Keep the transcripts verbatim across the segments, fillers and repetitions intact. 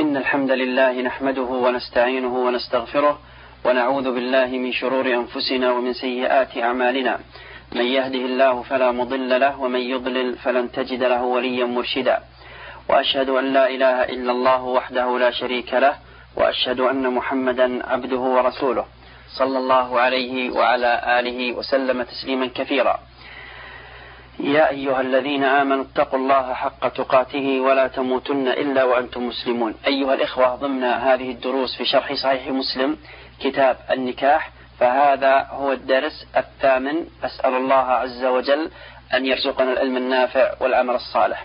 إن الحمد لله نحمده ونستعينه ونستغفره ونعوذ بالله من شرور أنفسنا ومن سيئات أعمالنا. من يهده الله فلا مضل له ومن يضلل فلن تجد له وليا مرشدا. وأشهد أن لا إله إلا الله وحده لا شريك له، وأشهد أن محمدا عبده ورسوله صلى الله عليه وعلى آله وسلم تسليما كثيرا. يا أيها الذين آمنوا اتقوا الله حق تقاته ولا تموتن إلا وأنتم مسلمون. أيها الإخوة، ضمن هذه الدروس في شرح صحيح مسلم كتاب النكاح، فهذا هو الدرس الثامن. أسأل الله عز وجل أن يرزقنا العلم النافع والعمل الصالح.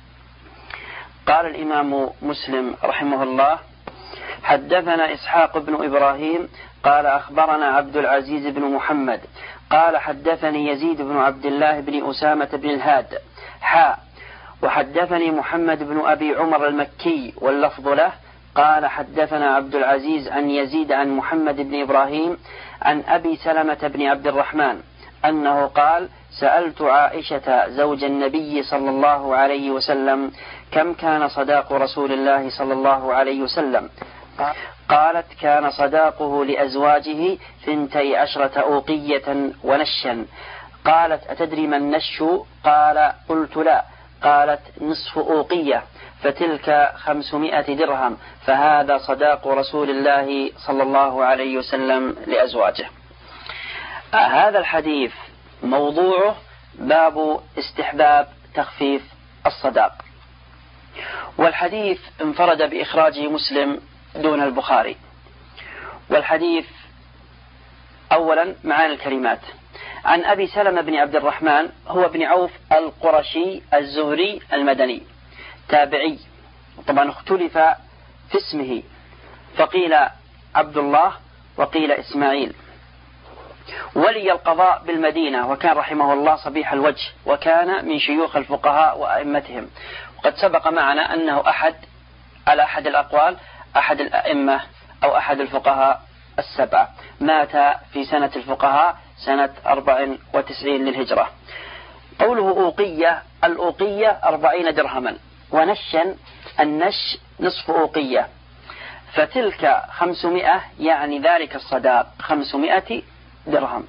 قال الإمام مسلم رحمه الله: حدثنا إسحاق بن إبراهيم قال أخبرنا عبد العزيز بن محمد قال حدثني يزيد بن عبد الله بن أسامة بن الهاد حاء وحدثني محمد بن أبي عمر المكي واللفظ له قال حدثنا عبد العزيز عن يزيد عن محمد بن إبراهيم عن أبي سلمة بن عبد الرحمن أنه قال: سألت عائشة زوج النبي صلى الله عليه وسلم كم كان صداق رسول الله صلى الله عليه وسلم؟ قالت: كان صداقه لأزواجه ثنتي عشرة أوقية ونشا. قالت: أتدري ما النش؟ قال: قلت لا. قالت: نصف أوقية، فتلك خمسمائة درهم، فهذا صداق رسول الله صلى الله عليه وسلم لأزواجه. هذا الحديث موضوعه باب استحباب تخفيف الصداق، والحديث انفرد بإخراجه مسلم دون البخاري. والحديث أولا معاني الكلمات. عن أبي سلمة بن عبد الرحمن هو بن عوف القرشي الزهري المدني تابعي، طبعا اختلف في اسمه، فقيل عبد الله وقيل إسماعيل. ولي القضاء بالمدينة، وكان رحمه الله صبيح الوجه، وكان من شيوخ الفقهاء وأئمتهم. وقد سبق معنا أنه أحد على أحد الأقوال أحد الأئمة أو أحد الفقهاء السبعة. مات في سنة الفقهاء سنة أربع وتسعين للهجرة. قوله أوقية، الأوقية أربعين درهما، ونشا النش نصف أوقية، فتلك خمسمائة، يعني ذلك الصداق خمسمائة درهم.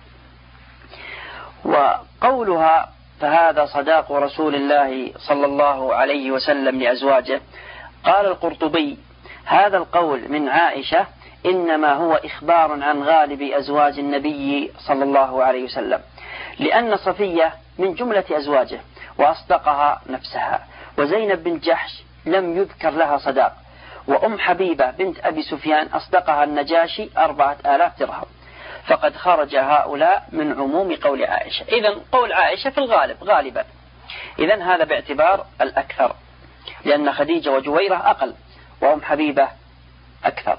وقولها فهذا صداق رسول الله صلى الله عليه وسلم لأزواجه، قال القرطبي: هذا القول من عائشة إنما هو إخبار عن غالب أزواج النبي صلى الله عليه وسلم، لأن صفية من جملة أزواجه وأصدقها نفسها، وزينب بنت جحش لم يذكر لها صداق، وأم حبيبة بنت أبي سفيان أصدقها النجاشي أربعة آلاف درهم، فقد خرج هؤلاء من عموم قول عائشة. إذن قول عائشة في الغالب غالبا، إذن هذا باعتبار الأكثر، لأن خديجة وجويرة أقل وأم حبيبة أكثر.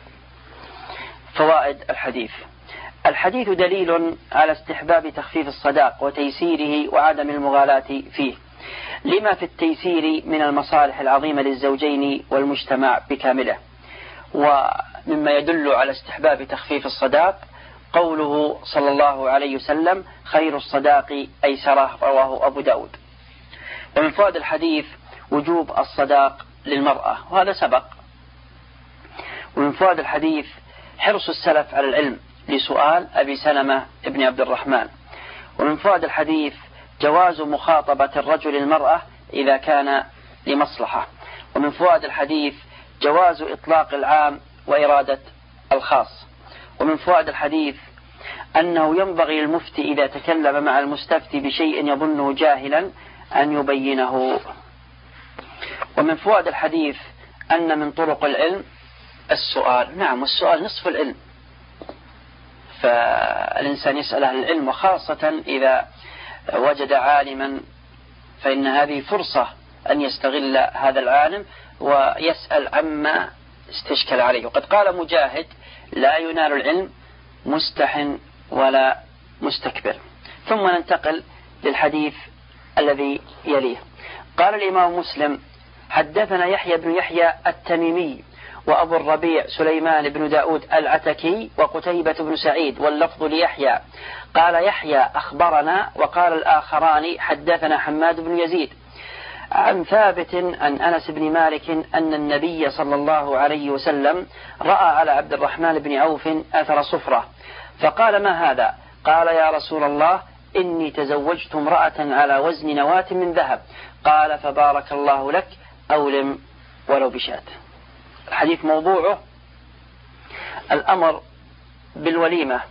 فوائد الحديث: الحديث دليل على استحباب تخفيف الصداق وتيسيره وعدم المغالاة فيه، لما في التيسير من المصالح العظيمة للزوجين والمجتمع بكامله. ومما يدل على استحباب تخفيف الصداق قوله صلى الله عليه وسلم: خير الصداق أيسره، رواه أبو داود. ومن فوائد الحديث وجوب الصداق للمرأة، وهذا سبق. ومن فوائد الحديث حرص السلف على العلم لسؤال أبي سلمة ابن عبد الرحمن. ومن فوائد الحديث جواز مخاطبة الرجل المرأة إذا كان لمصلحة. ومن فوائد الحديث جواز إطلاق العام وإرادة الخاص. ومن فوائد الحديث أنه ينبغي للمفتي إذا تكلم مع المستفتي بشيء يظنه جاهلا أن يبينه. ومن فوائد الحديث أن من طرق العلم السؤال. نعم، والسؤال نصف العلم، فالإنسان يسأل أهل العلم، وخاصة إذا وجد عالما فإن هذه فرصة أن يستغل هذا العالم ويسأل عما استشكل عليه. وقد قال مجاهد: لا ينال العلم مستح ولا مستكبر. ثم ننتقل للحديث الذي يليه. قال الإمام مسلم: حدثنا يحيى بن يحيى التميمي وأبو الربيع سليمان بن داود العتكي وقتيبة بن سعيد، واللفظ ليحيى. قال يحيى: أخبرنا، وقال الآخران: حدثنا حماد بن يزيد عن ثابت عن أنس بن مالك أن النبي صلى الله عليه وسلم رأى على عبد الرحمن بن عوف أثر صفرة فقال: ما هذا؟ قال: يا رسول الله، إني تزوجت امرأة على وزن نواة من ذهب. قال: فبارك الله لك، أولم ولو بشاة. الحديث موضوعه الأمر بالوليمة،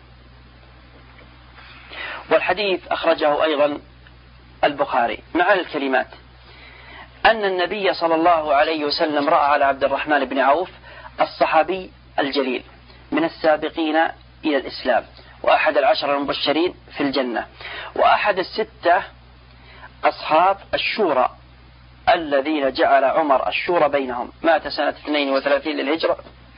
والحديث أخرجه أيضا البخاري مع الكلمات أن النبي صلى الله عليه وسلم رأى على عبد الرحمن بن عوف الصحابي الجليل من السابقين إلى الإسلام، وأحد العشر المبشرين في الجنة، وأحد الستة أصحاب الشورى الذين جعل عمر الشورى بينهم، مات سنة اثنين وثلاثين للهجرة.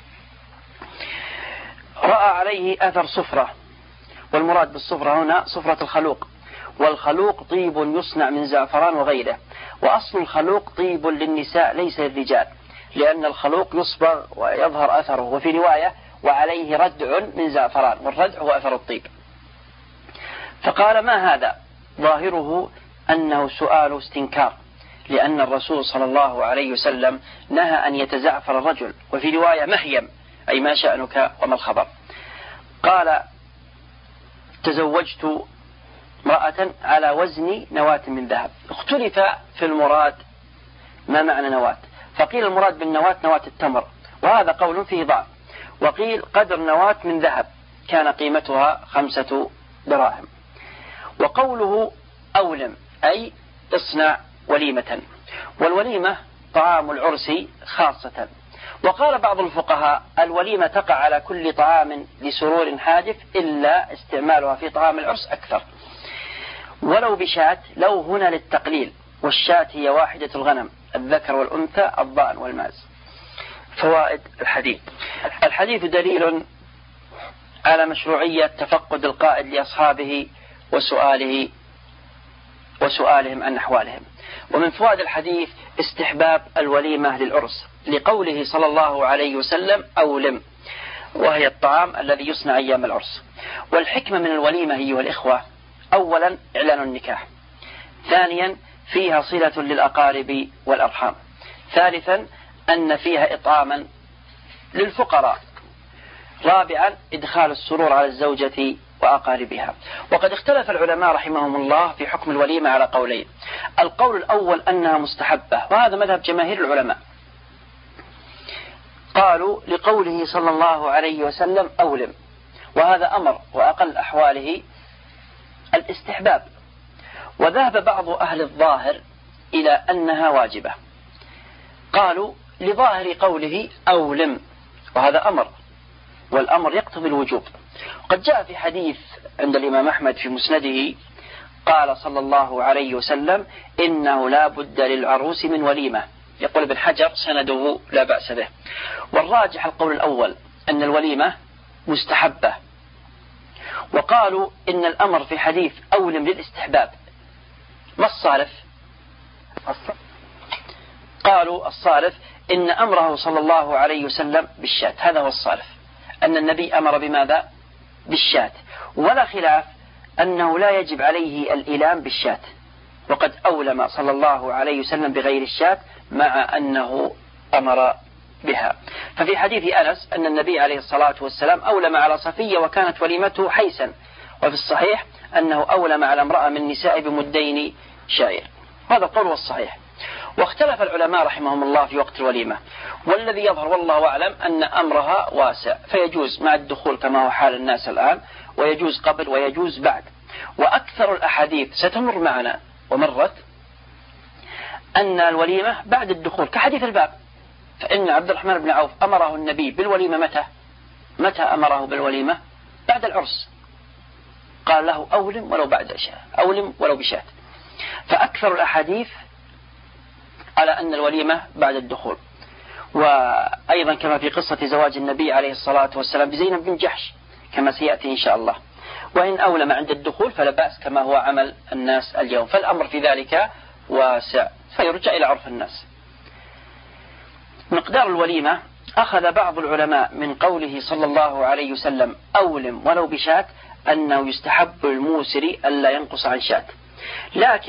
رأى عليه أثر صفرة، والمراد بالصفرة هنا صفرة الخلوق، والخلوق طيب يصنع من زعفران وغيره، وأصل الخلوق طيب للنساء ليس للرجال، لأن الخلوق يصبغ ويظهر أثره. وفي رواية: وعليه ردع من زعفران، والردع هو أثر الطيب. فقال: ما هذا؟ ظاهره أنه سؤال استنكار، لأن الرسول صلى الله عليه وسلم نهى أن يتزعفر الرجل، وفي رواية: مهيم، أي ما شأنك وما الخبر. قال: تزوجت امرأة على وزن نواة من ذهب. اختلف في المراد ما معنى نواة، فقيل المراد بالنواة نواة التمر، وهذا قول فيه ضعف، وقيل قدر نواة من ذهب كان قيمتها خمسة دراهم. وقوله أولم أي اصنع وليمة، والوليمة طعام العرس خاصة. وقال بعض الفقهاء: الوليمة تقع على كل طعام لسرور حادث إلا استعمالها في طعام العرس أكثر. ولو بشاة، لو هنا للتقليل، والشاة هي واحدة الغنم، الذكر والأنثى، الضأن والماز. فوائد الحديث: الحديث دليل على مشروعية تفقد القائد لأصحابه وسؤاله وسؤالهم عن أحوالهم. ومن فوائد الحديث استحباب الوليمة للعرس، لقوله صلى الله عليه وسلم: أولم، وهي الطعام الذي يصنع أيام العرس. والحكمة من الوليمة أيها الإخوة: أولا إعلان النكاح، ثانيا فيها صلة للأقارب والأرحام، ثالثا أن فيها إطعاما للفقراء، رابعا إدخال السرور على الزوجة وأقاربها. وقد اختلف العلماء رحمهم الله في حكم الوليمة على قولين: القول الأول أنها مستحبة، وهذا مذهب جماهير العلماء، قالوا لقوله صلى الله عليه وسلم: أولم، وهذا أمر، وأقل أحواله الاستحباب. وذهب بعض أهل الظاهر إلى أنها واجبة، قالوا لظاهر قوله أولم، وهذا أمر، والأمر يقتضي الوجوب. قد جاء في حديث عند الإمام أحمد في مسنده قال صلى الله عليه وسلم: إنه لا بد للعروس من وليمة. يقول ابن حجر سنده لا بأس به. والراجح القول الأول أن الوليمة مستحبة. وقالوا إن الأمر في حديث أولم للاستحباب. ما الصارف؟ قالوا الصارف إن أمره صلى الله عليه وسلم بالشاة، هذا هو الصارف، أن النبي أمر بماذا؟ بالشاة، ولا خلاف أنه لا يجب عليه الإيلام بالشاة، وقد أولم صلى الله عليه وسلم بغير الشاة مع أنه أمر بها. ففي حديث أنس أن النبي عليه الصلاة والسلام أولم على صفية وكانت وليمته حيسا، وفي الصحيح أنه أولم على امرأة من نساء بمدين شعير. هذا القول والصحيح. واختلف العلماء رحمهم الله في وقت الوليمة، والذي يظهر والله أعلم أن أمرها واسع، فيجوز مع الدخول كما هو حال الناس الآن، ويجوز قبل ويجوز بعد. وأكثر الأحاديث ستمر معنا ومرت أن الوليمة بعد الدخول، كحديث الباب، فإن عبد الرحمن بن عوف أمره النبي بالوليمة متى؟ متى أمره بالوليمة؟ بعد العرس، قال له: أولم ولو بعد شاة، أولم ولو بشاة. فأكثر الأحاديث على أن الوليمة بعد الدخول. وأيضا كما في قصة زواج النبي عليه الصلاة والسلام بزينب بن جحش كما سيأتي إن شاء الله. وإن أولم عند الدخول فلا بأس كما هو عمل الناس اليوم، فالأمر في ذلك واسع، فيرجع إلى عرف الناس. مقدار الوليمة أخذ بعض العلماء من قوله صلى الله عليه وسلم: أولم ولو بشاة، أنه يستحب الموسر ألا ينقص عن شاة، لكن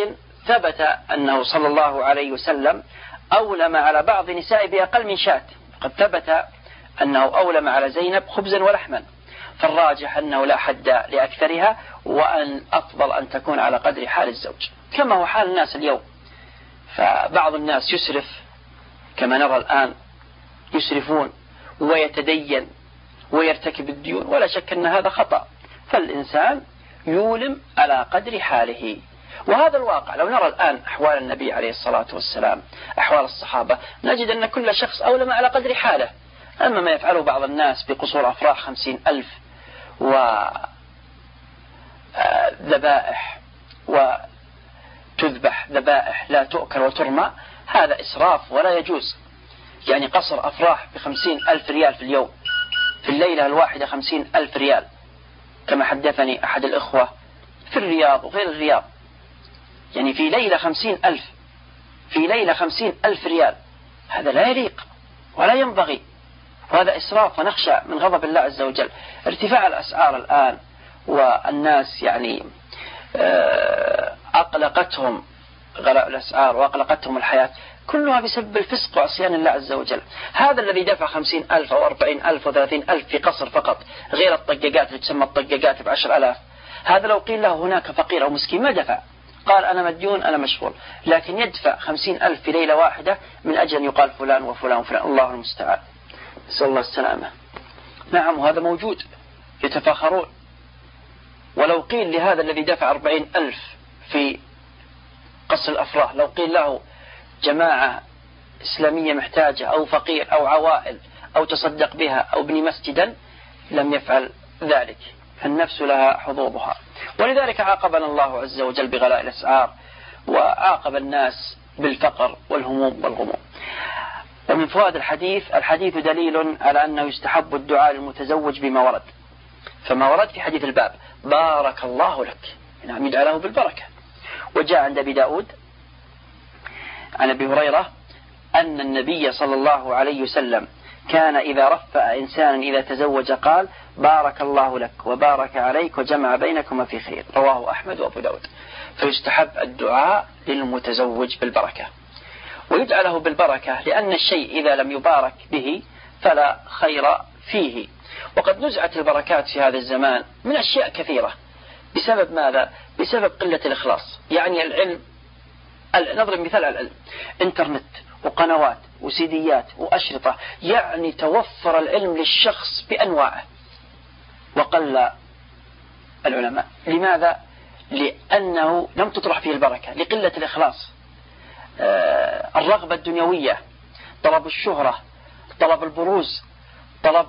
ثبت أنه صلى الله عليه وسلم أولم على بعض نساء بأقل من شاة. قد ثبت أنه أولم على زينب خبزا ولحما، فالراجح أنه لا حد لأكثرها، وأن أفضل أن تكون على قدر حال الزوج، كما هو حال الناس اليوم. فبعض الناس يسرف كما نرى الآن، يسرفون ويتدين ويرتكب الديون، ولا شك أن هذا خطأ. فالإنسان يولم على قدر حاله، وهذا الواقع. لو نرى الآن أحوال النبي عليه الصلاة والسلام، أحوال الصحابة، نجد أن كل شخص أولم على قدر حاله. أما ما يفعله بعض الناس بقصور أفراح خمسين ألف وذبائح وتذبح ذبائح لا تؤكل وترمى، هذا إسراف ولا يجوز. يعني قصر أفراح بخمسين ألف ريال في اليوم، في الليلة الواحدة خمسين ألف ريال، كما حدثني أحد الإخوة في الرياض وغير الرياض، يعني في ليلة خمسين ألف في ليلة خمسين ألف ريال، هذا لا يليق ولا ينبغي، وهذا إسراف، ونخشى من غضب الله عز وجل. ارتفاع الأسعار الآن، والناس يعني أقلقتهم غلاء الأسعار وأقلقتهم الحياة، كلها بسبب الفسق وعصيان الله عز وجل. هذا الذي دفع خمسين ألف أو أربعين ألف وثلاثين ألف في قصر فقط، غير الطقاقات اللي تسمى الطقاقات بعشر ألاف، هذا لو قيل له هناك فقير أو مسكين ما دفع، قال أنا مديون أنا مشغول، لكن يدفع خمسين ألف في ليلة واحدة من أجل أن يقال فلان وفلان وفلان، الله المستعان، نسأل الله السلامة. نعم، وهذا موجود، يتفاخرون. ولو قيل لهذا الذي دفع أربعين ألف في قصر الأفراح، لو قيل له جماعة إسلامية محتاجة أو فقير أو عوائل أو تصدق بها أو ابني مسجدا، لم يفعل ذلك، فالنفس لها حظوظها. ولذلك عاقبنا الله عز وجل بغلاء الأسعار، وعاقب الناس بالفقر والهموم والغموم. ومن فوائد الحديث: الحديث دليل على أنه يستحب الدعاء للمتزوج بما ورد، فما ورد في حديث الباب بارك الله لك، نعم، يدعى له بالبركة. وجاء عند أبي داود عن أبي هريرة أن النبي صلى الله عليه وسلم كان إذا رفع إنسانا إذا تزوج قال بارك الله لك وبارك عليك وجمع بينكما في خير، رواه أحمد وأبو داود. فيستحب الدعاء للمتزوج بالبركة، ويدعى له بالبركة لأن الشيء إذا لم يبارك به فلا خير فيه. وقد نزعت البركات في هذا الزمان من أشياء كثيرة، بسبب ماذا؟ بسبب قلة الإخلاص. يعني العلم، نضرب مثال على العلم، انترنت وقنوات وسيديات وأشرطة، يعني توفر العلم للشخص بأنواعه، وقل العلماء. لماذا؟ لأنه لم تطرح فيه البركة، لقلة الإخلاص. آه الرغبة الدنيوية، طلب الشهرة، طلب البروز، طلب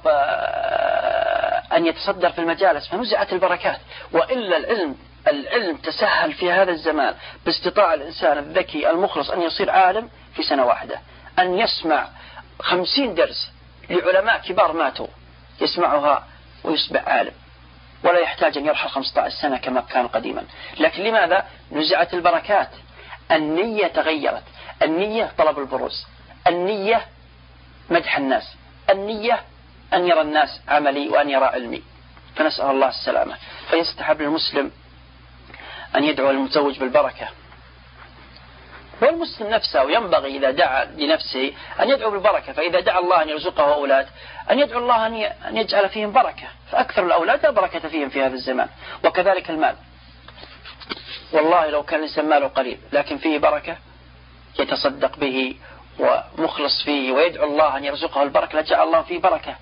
آه أن يتصدر في المجالس، فنزعت البركات. وإلا العلم العلم تسهل في هذا الزمان باستطاع الإنسان الذكي المخلص أن يصير عالم في سنة واحدة، أن يسمع خمسين درس لعلماء كبار ماتوا يسمعها ويصبح عالم، ولا يحتاج أن يرحل خمسة عشر سنة كما كان قديما. لكن لماذا؟ نزعت البركات، النية تغيرت، النية طلب البروز، النية مدح الناس، النية أن يرى الناس عملي وأن يرى علمي، فنسأل الله السلامة. فيستحب للمسلم أن يدعو المتزوج بالبركة، والمسلم نفسه ينبغي إذا دعا لنفسه أن يدعو بالبركة. فإذا دعا الله أن يرزقه أولاد أن يدعو الله أن يجعل فيهم بركة، فأكثر الأولاد لا بركة فيهم في هذا الزمان. وكذلك المال، والله لو كان الإنسان ماله قليل لكن فيه بركة يتصدق به ومخلص فيه ويدعو الله أن يرزقه البركة لجعل الله فيه بركة.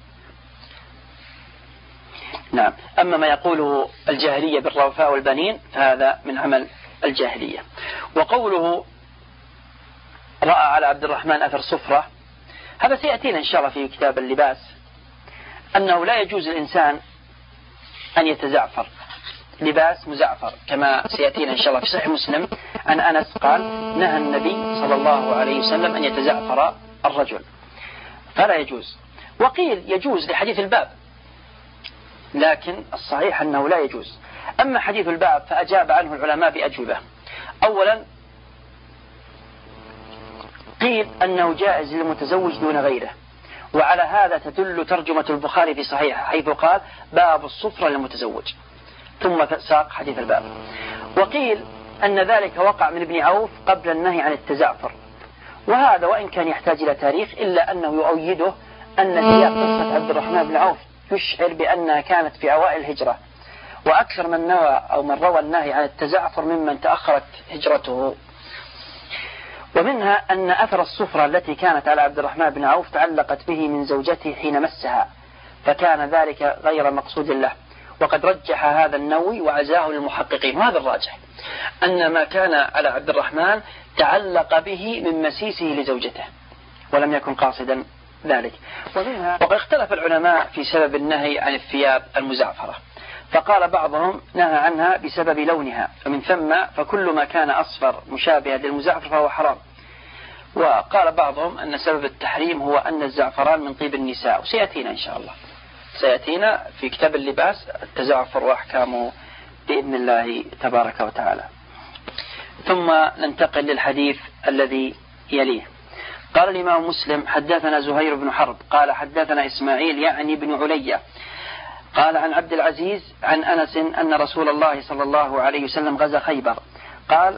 نعم. أما ما يقوله الجاهلية بالرؤفاء والبنين فهذا من عمل الجاهلية. وقوله رأى على عبد الرحمن أثر صفرة، هذا سيأتينا إن شاء الله في كتاب اللباس، أنه لا يجوز الإنسان أن يتزعفر لباس مزعفر، كما سيأتينا إن شاء الله في صحيح مسلم عن أنس قال نهى النبي صلى الله عليه وسلم أن يتزعفر الرجل، فلا يجوز. وقيل يجوز لحديث الباب، لكن الصحيح أنه لا يجوز. أما حديث الباب فأجاب عنه العلماء بأجوبة. أولا قيل أنه جائز للمتزوج دون غيره، وعلى هذا تدل ترجمة البخاري في صحيح حيث قال باب الصفرة للمتزوج، ثم ساق حديث الباب. وقيل أن ذلك وقع من ابن عوف قبل النهي عن التزعفر، وهذا وإن كان يحتاج إلى تاريخ إلا أنه يؤيده أن سياق قصة عبد الرحمن بن عوف يشعر بأنها كانت في أوائل الهجرة، وأكثر من نوى أو من روى النهي عن التزعفر ممن تأخرت هجرته. ومنها أن أثر الصفرة التي كانت على عبد الرحمن بن عوف تعلقت به من زوجته حين مسها، فكان ذلك غير مقصود له، وقد رجح هذا النووي وعزاه للمحققين، وهذا الراجح أن ما كان على عبد الرحمن تعلق به من مسيسه لزوجته ولم يكن قاصدا ذلك. وقد اختلف العلماء في سبب النهي عن الثياب المزعفرة، فقال بعضهم نهى عنها بسبب لونها، ومن ثم فكل ما كان أصفر مشابها للمزعفر فهو حرام. وقال بعضهم أن سبب التحريم هو أن الزعفران من طيب النساء، وسيأتينا إن شاء الله سيأتينا في كتاب اللباس التزعفر وأحكامه بإذن الله تبارك وتعالى. ثم ننتقل للحديث الذي يليه. قال الإمام مسلم حدثنا زهير بن حرب قال حدثنا إسماعيل يعني بن علية قال عن عبد العزيز عن أنس أن رسول الله صلى الله عليه وسلم غزا خيبر، قال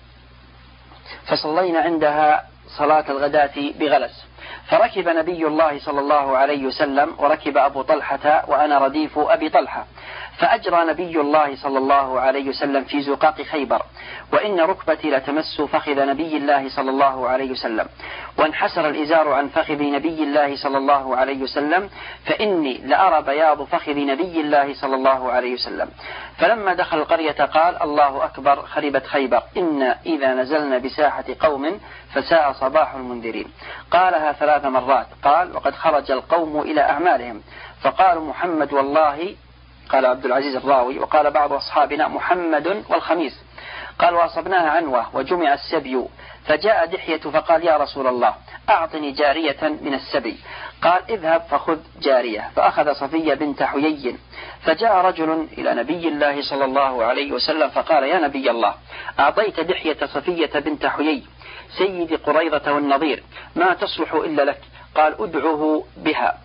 فصلينا عندها صلاة الغداة بغلس، فركب نبي الله صلى الله عليه وسلم وركب أبو طلحة وأنا رديف أبي طلحة، فأجرى نبي الله صلى الله عليه وسلم في زقاق خيبر، وإن ركبتي لتمس فخذ نبي الله صلى الله عليه وسلم، وانحسر الإزار عن فخذ نبي الله صلى الله عليه وسلم، فإني لأرى بياض فخذ نبي الله صلى الله عليه وسلم. فلما دخل القرية قال الله أكبر خربت خيبر، إن إذا نزلنا بساحة قوم فساء صباح المنذرين. قالها ثلاث مرات. قال وقد خرج القوم إلى أعمالهم فقالوا محمد والله، قال عبد العزيز الراوي، وقال بعض أصحابنا محمد والخميس. قال وأصبناها عنوة وجمع السبي، فجاء دحية فقال يا رسول الله أعطني جارية من السبي. قال اذهب فخذ جارية، فأخذ صفية بنت حيي. فجاء رجل إلى نبي الله صلى الله عليه وسلم فقال يا نبي الله أعطيت دحية صفية بنت حيي سيد قريظة والنظير، ما تصلح إلا لك. قال ادعه بها.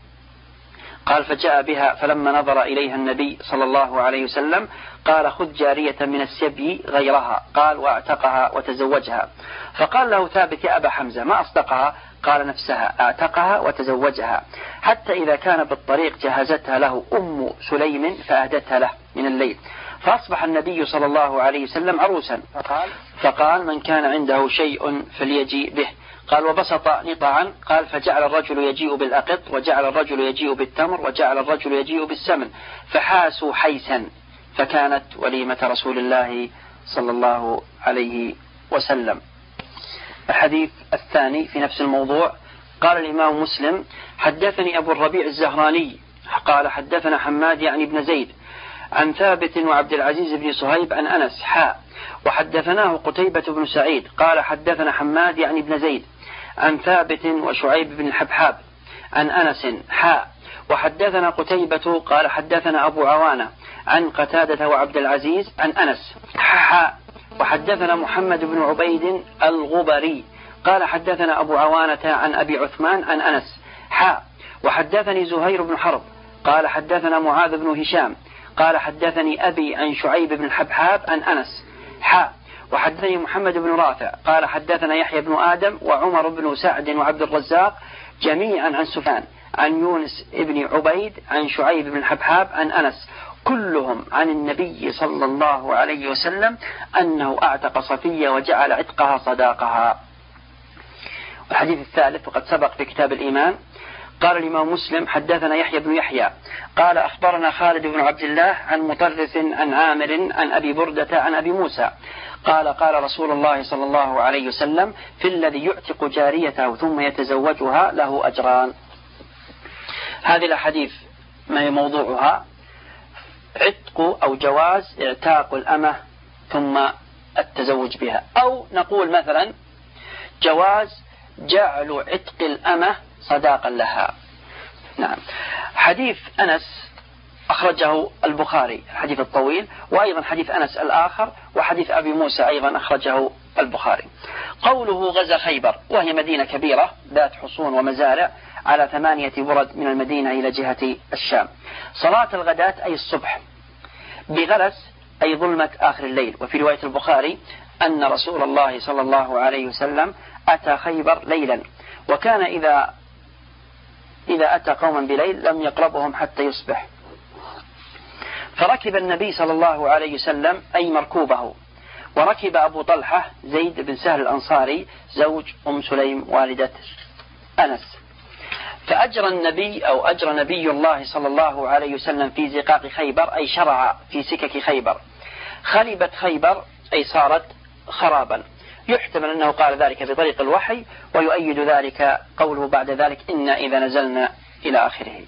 قال فجاء بها، فلما نظر إليها النبي صلى الله عليه وسلم قال خذ جارية من السبي غيرها. قال واعتقها وتزوجها. فقال له ثابت يا أبا حمزة ما أصدقها؟ قال نفسها اعتقها وتزوجها، حتى إذا كان بالطريق جهزتها له أم سليم فأهدتها له من الليل، فأصبح النبي صلى الله عليه وسلم عروسا. فقال من كان عنده شيء فليجيء به. قال وبسط نطعا. قال فجعل الرجل يجيء بالأقط، وجعل الرجل يجيء بالتمر، وجعل الرجل يجيء بالسمن، فحاسوا حيسا، فكانت وليمة رسول الله صلى الله عليه وسلم. الحديث الثاني في نفس الموضوع. قال الإمام مسلم حدثني أبو الربيع الزهراني قال حدثنا حماد يعني بن زيد عن ثابت وعبد العزيز بن صهيب عن أنس حاء، وحدثناه قتيبة بن سعيد قال حدثنا حماد يعني بن زيد عن ثابت وشعيب بن الحبحاب عن أنس حاء، وحدثنا قتيبة قال حدثنا أبو عوانة عن قتادة وعبد العزيز عن أنس حاء، وحدثنا محمد بن عبيد الغبري قال حدثنا أبو عوانة عن أبي عثمان عن أنس حاء، وحدثني زهير بن حرب قال حدثنا معاذ بن هشام قال حدثني أبي عن شعيب بن الحبحاب عن أنس حاء، وحدثني محمد بن رافع قال حدثنا يحيى بن آدم وعمر بن سعد وعبد الرزاق جميعا عن سفيان عن يونس بن عبيد عن شعيب بن الحبحاب عن أنس، كلهم عن النبي صلى الله عليه وسلم أنه أعتق صفية وجعل عتقها صداقها. الحديث الثالث وقد سبق في كتاب الإيمان. قال الإمام مسلم حدثنا يحيى بن يحيى قال أخبرنا خالد بن عبد الله عن مطرف عن عامر عن أبي بردة عن أبي موسى قال قال رسول الله صلى الله عليه وسلم في الذي يعتق جاريته ثم يتزوجها له أجران. هذه الأحاديث ما هي موضوعها؟ عتق أو جواز اعتاق الأمة ثم التزوج بها، أو نقول مثلا جواز جعل عتق الأمة صداقا لها. نعم. حديث أنس أخرجه البخاري الحديث الطويل، وأيضا حديث أنس الآخر، وحديث أبي موسى أيضا أخرجه البخاري. قوله غزا خيبر، وهي مدينة كبيرة ذات حصون ومزارع على ثمانية برد من المدينة إلى جهة الشام. صلاة الغداة أي الصبح، بغلس أي ظلمة آخر الليل، وفي رواية البخاري أن رسول الله صلى الله عليه وسلم أتى خيبر ليلا، وكان إذا إذا أتى قوما بليل لم يقربهم حتى يصبح. فركب النبي صلى الله عليه وسلم أي مركوبه، وركب أبو طلحة زيد بن سهل الأنصاري زوج أم سليم والدة أنس. فأجرى النبي أو أجرى نبي الله صلى الله عليه وسلم في زقاق خيبر، أي شرع في سكك خيبر. خلبت خيبر أي صارت خرابا، يحتمل أنه قال ذلك بطريق الوحي، ويؤيد ذلك قوله بعد ذلك إنا إذا نزلنا إلى آخره.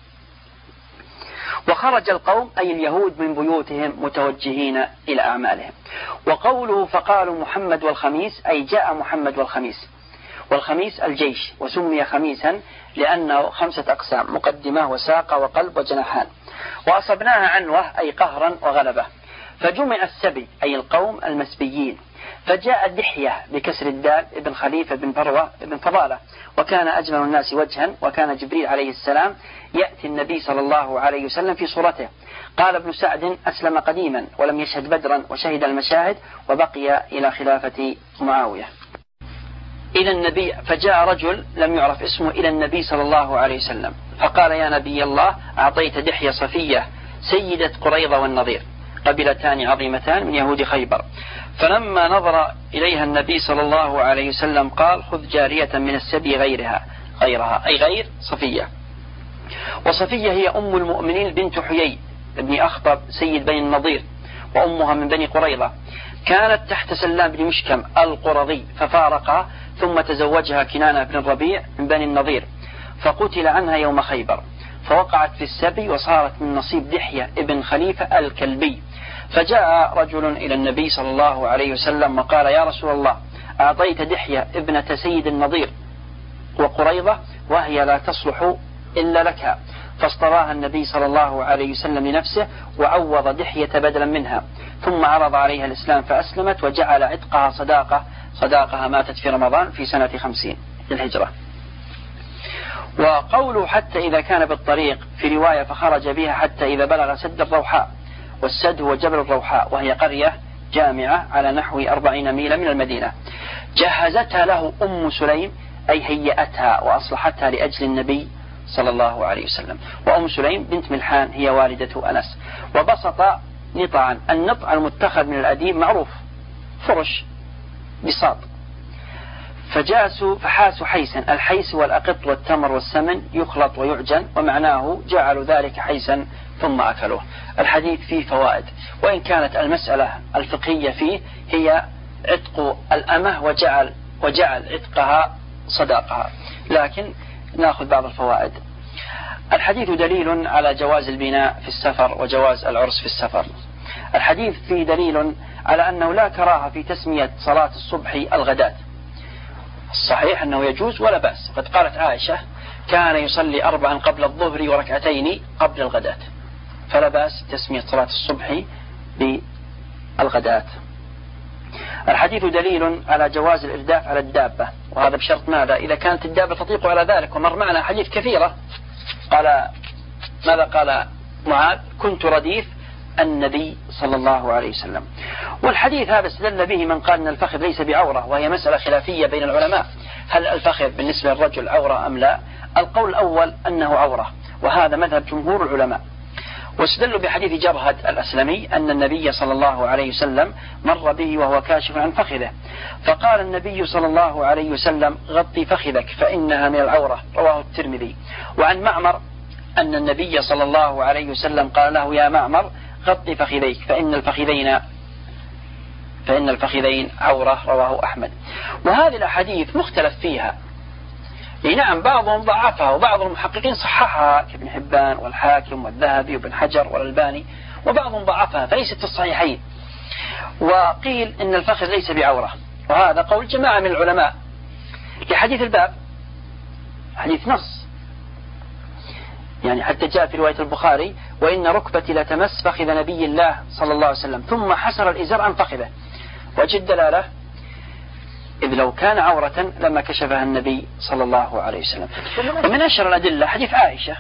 وخرج القوم أي اليهود من بيوتهم متوجهين إلى أعمالهم. وقوله فقالوا محمد والخميس أي جاء محمد والخميس، والخميس الجيش، وسمي خميسا لأنه خمسة أقسام: مقدمة وساقة وقلب وجناحان. وأصبناها عنوة أي قهرا وغلبة. فجمع السبي أي القوم المسبيين. فجاء دحية بكسر الدال ابن خليفة بن فروة بن فضالة، وكان أجمل الناس وجها، وكان جبريل عليه السلام يأتي النبي صلى الله عليه وسلم في صورته. قال ابن سعد أسلم قديما ولم يشهد بدرا وشهد المشاهد، وبقي إلى خلافة معاوية. إلى النبي فجاء رجل لم يعرف اسمه إلى النبي صلى الله عليه وسلم فقال: يا نبي الله، أعطيت دحية صفية سيدة قريظة والنضير، قبيلتان عظيمتان من يهود خيبر. فلما نظر إليها النبي صلى الله عليه وسلم قال: خذ جارية من السبي غيرها غيرها أي غير صفية. وصفية هي أم المؤمنين بنت حيي بن أخطب سيد بني النضير، وأمها من بني قريظة. كانت تحت سلام بن مشكم القرظي ففارقها، ثم تزوجها كنانة بن الربيع من بني النضير، فقتل عنها يوم خيبر، فوقعت في السبي وصارت من نصيب دحية ابن خليفة الكلبي. فجاء رجل إلى النبي صلى الله عليه وسلم وقال: يا رسول الله، أعطيت دحية ابنة سيد النضير وقريظة وهي لا تصلح إلا لك. فاصطراها النبي صلى الله عليه وسلم لنفسه، وعوض دحية بدلا منها، ثم عرض عليها الإسلام فأسلمت، وجعل عتقها صداقة صداقها ماتت في رمضان في سنة خمسين للهجرة. وقوله حتى إذا كان بالطريق في رواية فخرج بها حتى إذا بلغ سد الروحاء، والسد هو جبل الروحاء، وهي قرية جامعة على نحو أربعين ميلا من المدينة. جهزتها له أم سليم أي هيأتها وأصلحتها لأجل النبي صلى الله عليه وسلم. وأم سليم بنت ملحان هي والدة أنس. وبسط نطعا، النطع المتخذ من الأديم معروف، فرش بساط. فجاسوا فحاسوا حيسا، الحيس والأقط والتمر والسمن يخلط ويعجن، ومعناه جعلوا ذلك حيسا ثم أكلوه. الحديث فيه فوائد، وإن كانت المسألة الفقهية فيه هي عتق الأمة وجعل وجعل عتقها صداقها، لكن نأخذ بعض الفوائد. الحديث دليل على جواز البناء في السفر وجواز العرس في السفر. الحديث فيه دليل على أنه لا كراهة في تسمية صلاة الصبح الغداة. الصحيح أنه يجوز ولا بأس. قد قالت عائشة: كان يصلي أربعا قبل الظهر وركعتين قبل الغداة، فلا بأس تسمية صلاة الصبح بالغداة. الحديث دليل على جواز الإرداف على الدابة، وهذا بشرط ماذا؟ إذا كانت الدابة تطيق على ذلك. ومر معنا حديث كثيرة. قال ماذا قال معاذ؟ كنت رديف النبي صلى الله عليه وسلم. والحديث هذا استدل به من قال أن الفخذ ليس بعورة، وهي مسألة خلافية بين العلماء، هل الفخذ بالنسبة للرجل عورة أم لا؟ القول الأول أنه عورة، وهذا مذهب جمهور العلماء. واستدلوا بحديث جرهد الأسلمي أن النبي صلى الله عليه وسلم مر به وهو كاشف عن فخذه، فقال النبي صلى الله عليه وسلم: غطي فخذك فإنها من العورة، رواه الترمذي. وعن معمر أن النبي صلى الله عليه وسلم قال له: يا معمر، غطي فخذيك فإن الفخذين فإن الفخذين عورة، رواه أحمد. وهذه الأحاديث مختلف فيها، نعم بعضهم ضعفها وبعض المحققين صححها كابن حبان والحاكم والذهبي وابن حجر والألباني، وبعضهم ضعفها فليست في الصحيحين. وقيل إن الفخذ ليس بعورة، وهذا قول جماعة من العلماء. لحديث الباب حديث نص، يعني حتى جاء في رواية البخاري: وإن ركبتي لتمس فخذ نبي الله صلى الله عليه وسلم ثم حسر الإزار عن فخذه. وجه الدلالة، إذ لو كان عورة لما كشفها النبي صلى الله عليه وسلم. ومن أشهر الأدلة حديث عائشة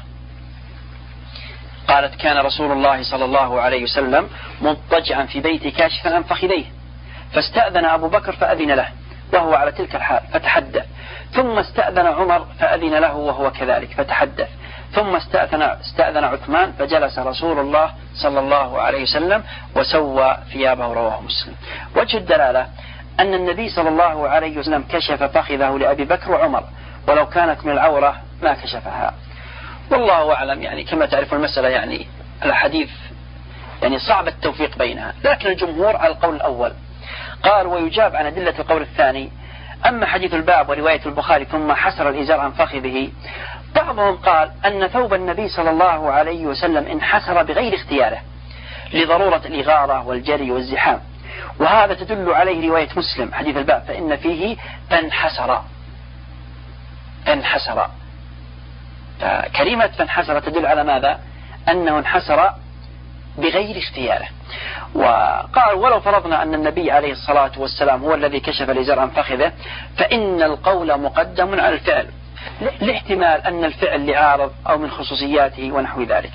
قالت: كان رسول الله صلى الله عليه وسلم مضطجعا في بيتي كاشفا عن فخذيه، فاستأذن أبو بكر فأذن له وهو على تلك الحال فتحدث، ثم استأذن عمر فأذن له وهو كذلك فتحدث، ثم استأذن, استأذن عثمان فجلس رسول الله صلى الله عليه وسلم وسوى ثيابه. رواه مسلم. وجه الدلالة أن النبي صلى الله عليه وسلم كشف فخذه لأبي بكر وعمر، ولو كانت من العورة ما كشفها. والله أعلم. يعني كما تعرف المسألة يعني الحديث يعني صعب التوفيق بينها، لكن الجمهور على القول الأول. قال ويجاب عن أدلة القول الثاني. أما حديث الباب ورواية البخاري ثم حسر الإزار عن فخذه، بعضهم قال أن ثوب النبي صلى الله عليه وسلم انحسر بغير اختياره لضرورة الإغارة والجري والزحام، وهذا تدل عليه رواية مسلم حديث الباب فإن فيه فانحسر. فانحسر كلمة فانحسر تدل على ماذا؟ أنه انحسر بغير اختياره. وقال ولو فرضنا أن النبي عليه الصلاة والسلام هو الذي كشف الإزار عن فخذه فإن القول مقدم على الفعل، لاحتمال أن الفعل لعارض أو من خصوصياته ونحو ذلك.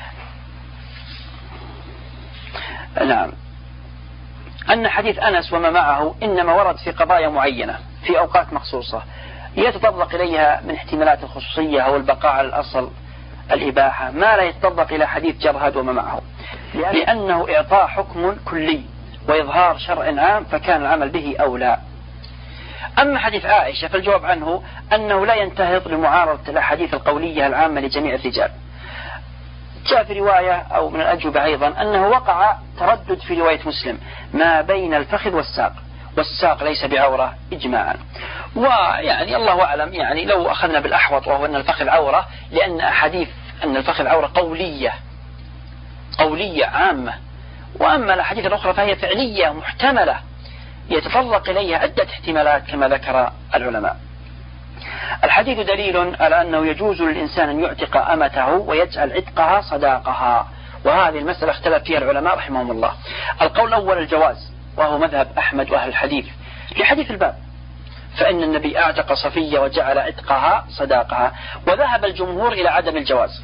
نعم. أن حديث أنس وما معه إنما ورد في قضايا معينة في أوقات مخصوصة يتطرق إليها من احتمالات الخصوصية أو البقاء على الأصل الإباحة، ما لا يتطرق إلى حديث جرهد وما معه، لأنه إعطاء حكم كلي وإظهار شرع عام فكان العمل به أولى. أما حديث عائشة فالجواب عنه أنه لا ينتهض لمعارضة الأحاديث القولية العامة لجميع الرجال. جاء في رواية أو من الأجوبة أيضا أنه وقع تردد في رواية مسلم ما بين الفخذ والساق، والساق ليس بعورة إجماعا. ويعني الله أعلم، يعني لو أخذنا بالأحوط وهو أن الفخذ عورة، لأن أحاديث أن الفخذ عورة قولية قولية عامة، وأما الأحاديث الأخرى فهي فعلية محتملة يتطرق إليها عدة احتمالات كما ذكر العلماء. الحديث دليل على أنه يجوز للإنسان أن يعتق أمته ويجعل عتقها صداقها، وهذه المسألة اختلف فيها العلماء رحمهم الله. القول الأول الجواز، وهو مذهب أحمد وأهل الحديث لحديث الباب، فإن النبي أعتق صفية وجعل عتقها صداقها، وذهب الجمهور إلى عدم الجواز.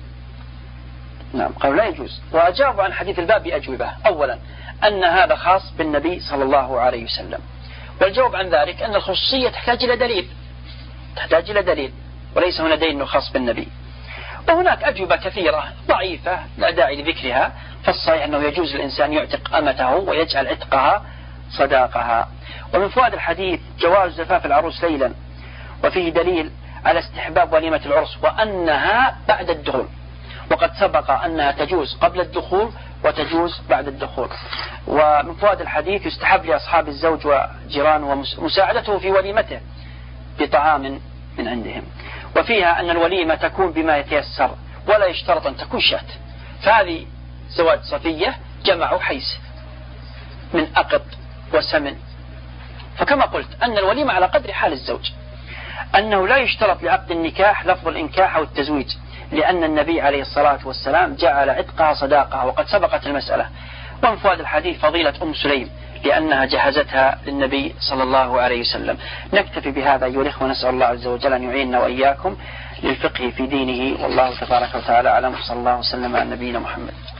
نعم، قالوا لا يجوز، وأجابوا عن حديث الباب بأجوبة. أولا أن هذا خاص بالنبي صلى الله عليه وسلم، والجواب عن ذلك أن الخصوصية تحتاج إلى دليل تحتاج إلى دليل وليس هنا دليل أنه خاص بالنبي. وهناك أجوبة كثيرة ضعيفة لا داعي لذكرها، فالصحيح أنه يجوز للإنسان يعتق أمته ويجعل عتقها صداقها. ومن فوائد الحديث جواز زفاف العروس ليلا، وفيه دليل على استحباب وليمة العرس وأنها بعد الدخول، وقد سبق أنها تجوز قبل الدخول وتجوز بعد الدخول. ومن فوائد الحديث يستحب لأصحاب الزوج وجيرانه مساعدته في وليمته بطعام من عندهم. وفيها أن الوليمة تكون بما يتيسر ولا يشترط أن تكون شاة، فهذه زواج صفية جمعوا حيث من أقط وسمن. فكما قلت أن الوليمة على قدر حال الزوج، أنه لا يشترط لعقد النكاح لفظ الإنكاح أو التزويج، لأن النبي عليه الصلاة والسلام جعل عتقها صداقها وقد سبقت المسألة. ومن فوائد الحديث فضيلة أم سليم لأنها جهزتها للنبي صلى الله عليه وسلم. نكتفي بهذا أيها الإخوة، ونسأل الله عز وجل أن يعيننا وإياكم للفقه في دينه، والله تبارك وتعالى أعلم. صلى الله وسلم على نبينا محمد.